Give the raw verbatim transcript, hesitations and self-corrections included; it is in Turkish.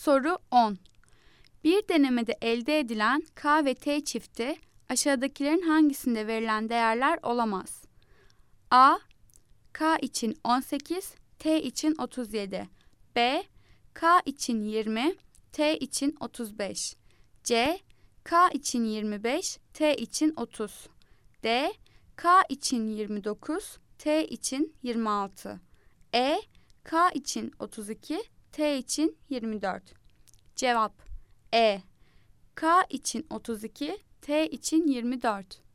Soru on. Bir denemede elde edilen K ve T çifti aşağıdakilerin hangisinde verilen değerler olamaz? A. K için on sekiz, T için otuz yedi. B. K için yirmi, T için otuz beş. C. K için yirmi beş, T için otuz. D. K için yirmi dokuz, T için yirmi altı. E. K için otuz iki, T için yirmi dört. Cevap E. K için otuz iki, T için yirmi dört.